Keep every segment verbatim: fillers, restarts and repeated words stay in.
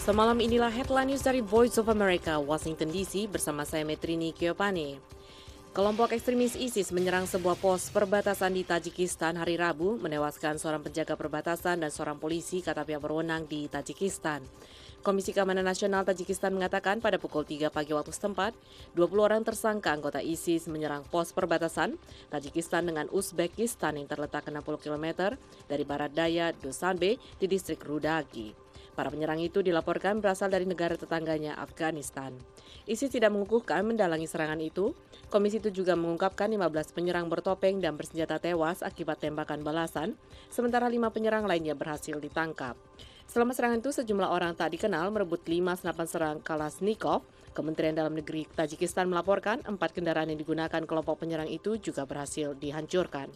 Semalam inilah headline news dari Voice of America, Washington D C bersama saya Metrini Kiopani. Kelompok ekstremis ISIS menyerang sebuah pos perbatasan di Tajikistan hari Rabu, menewaskan seorang penjaga perbatasan dan seorang polisi, kata pihak berwenang di Tajikistan. Komisi Keamanan Nasional Tajikistan mengatakan pada pukul tiga pagi waktu setempat, dua puluh orang tersangka anggota ISIS menyerang pos perbatasan Tajikistan dengan Uzbekistan yang terletak enam puluh kilometer dari barat daya Dushanbe di distrik Rudagi. Para penyerang itu dilaporkan berasal dari negara tetangganya, Afghanistan. ISIS tidak mengukuhkan mendalangi serangan itu. Komisi itu juga mengungkapkan lima belas penyerang bertopeng dan bersenjata tewas akibat tembakan balasan, sementara lima penyerang lainnya berhasil ditangkap. Selama serangan itu, sejumlah orang tak dikenal merebut lima senapan serang Kalashnikov. Kementerian Dalam Negeri Tajikistan melaporkan empat kendaraan yang digunakan kelompok penyerang itu juga berhasil dihancurkan.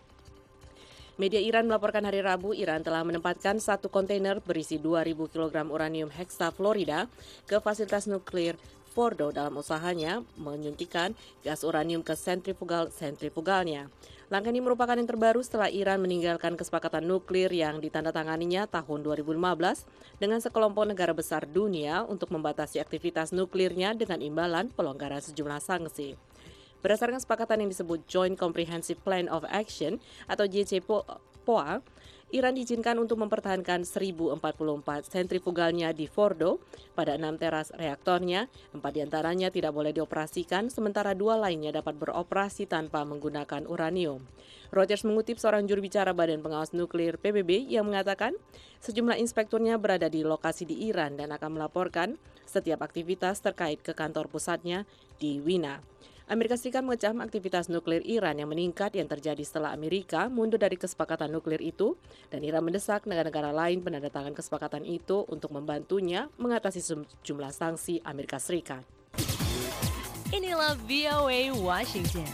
Media Iran melaporkan hari Rabu, Iran telah menempatkan satu kontainer berisi dua ribu kilogram uranium heksafluorida ke fasilitas nuklir Fordo dalam usahanya menyuntikkan gas uranium ke sentrifugal-sentrifugalnya. Langkah ini merupakan yang terbaru setelah Iran meninggalkan kesepakatan nuklir yang ditandatanganinya tahun dua ribu lima belas dengan sekelompok negara besar dunia untuk membatasi aktivitas nuklirnya dengan imbalan pelonggaran sejumlah sanksi. Berdasarkan kesepakatan yang disebut Joint Comprehensive Plan of Action atau J C P O A, Iran diizinkan untuk mempertahankan seribu empat puluh empat sentrifugalnya di Fordo pada enam teras reaktornya. Empat diantaranya tidak boleh dioperasikan, sementara dua lainnya dapat beroperasi tanpa menggunakan uranium. Reuters mengutip seorang juru bicara Badan Pengawas Nuklir P B B yang mengatakan sejumlah inspekturnya berada di lokasi di Iran dan akan melaporkan setiap aktivitas terkait ke kantor pusatnya di Wina. Amerika Serikat mengecam aktivitas nuklir Iran yang meningkat yang terjadi setelah Amerika mundur dari kesepakatan nuklir itu, dan Iran mendesak negara-negara lain penandatangan kesepakatan itu untuk membantunya mengatasi sejumlah sanksi Amerika Serikat. Inilah V O A Washington.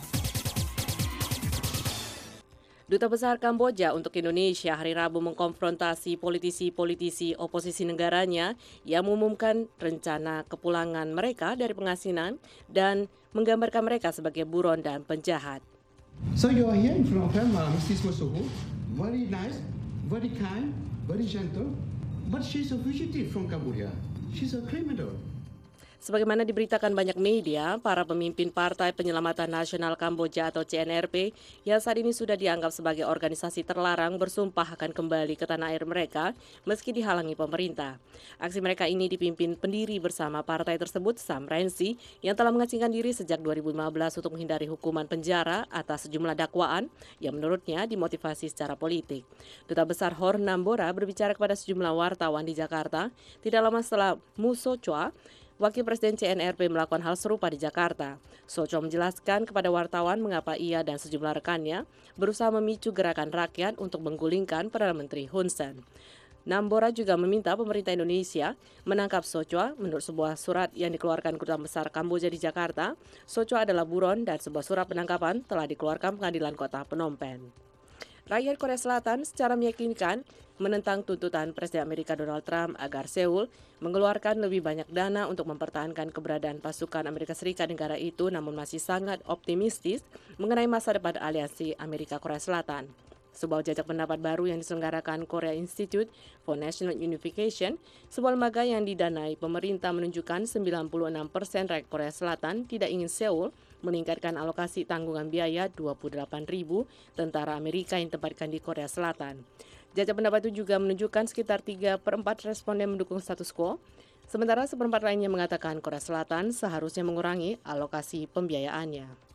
Duta Besar Kamboja untuk Indonesia hari Rabu mengkonfrontasi politisi-politisi oposisi negaranya yang mengumumkan rencana kepulangan mereka dari pengasingan dan menggambarkan mereka sebagai buron dan penjahat. So you are here in front of him, uh, Missus Masuhu, very nice, very kind, very gentle, but she's a fugitive from Cambodia. She's a criminal. Sebagaimana diberitakan banyak media, para pemimpin Partai Penyelamatan Nasional Kamboja atau C N R P yang saat ini sudah dianggap sebagai organisasi terlarang bersumpah akan kembali ke tanah air mereka meski dihalangi pemerintah. Aksi mereka ini dipimpin pendiri bersama partai tersebut, Sam Rainsy, yang telah mengasingkan diri sejak dua ribu lima belas untuk menghindari hukuman penjara atas sejumlah dakwaan yang menurutnya dimotivasi secara politik. Duta Besar Hor Nambora berbicara kepada sejumlah wartawan di Jakarta tidak lama setelah Mu Sochua, Wakil Presiden C N R P, melakukan hal serupa di Jakarta. Sochua menjelaskan kepada wartawan mengapa ia dan sejumlah rekannya berusaha memicu gerakan rakyat untuk menggulingkan Perdana Menteri Hun Sen. Nambora juga meminta pemerintah Indonesia menangkap Sochua. Menurut sebuah surat yang dikeluarkan Kedutaan Besar Kamboja di Jakarta, Sochua adalah buron dan sebuah surat penangkapan telah dikeluarkan Pengadilan Kota Phnom Penh. Rakyat Korea Selatan secara meyakinkan menentang tuntutan Presiden Amerika Donald Trump agar Seoul mengeluarkan lebih banyak dana untuk mempertahankan keberadaan pasukan Amerika Serikat negara itu, namun masih sangat optimistis mengenai masa depan aliansi Amerika-Korea Selatan. Sebuah jajak pendapat baru yang diselenggarakan Korea Institute for National Unification, sebuah lembaga yang didanai pemerintah, menunjukkan sembilan puluh enam persen rakyat Korea Selatan tidak ingin Seoul meningkatkan alokasi tanggungan biaya dua puluh delapan ribu tentara Amerika yang ditempatkan di Korea Selatan. Jajak pendapat itu juga menunjukkan sekitar tiga per empat responden mendukung status quo, sementara seperempat lainnya mengatakan Korea Selatan seharusnya mengurangi alokasi pembiayaannya.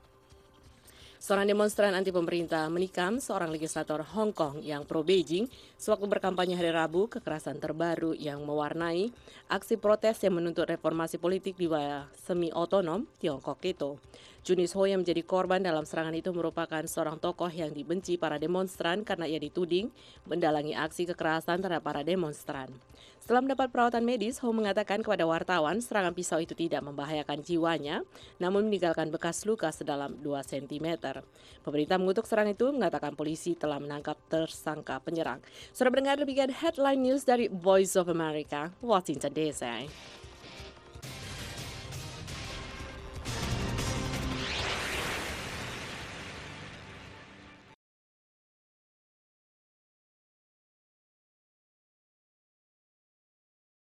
Seorang demonstran anti pemerintah menikam seorang legislator Hong Kong yang pro-Beijing sewaktu berkampanye hari Rabu. Kekerasan terbaru yang mewarnai aksi protes yang menuntut reformasi politik di wilayah semi-otonom Tiongkok itu. Junis Ho yang menjadi korban dalam serangan itu merupakan seorang tokoh yang dibenci para demonstran karena ia dituding mendalangi aksi kekerasan terhadap para demonstran. Setelah mendapat perawatan medis, Ho mengatakan kepada wartawan serangan pisau itu tidak membahayakan jiwanya, namun meninggalkan bekas luka sedalam dua sentimeter. Pemerintah mengutuk serangan itu, mengatakan polisi telah menangkap tersangka penyerang. Saudara pendengar, demikian headline news dari Voice of America, Washington D C.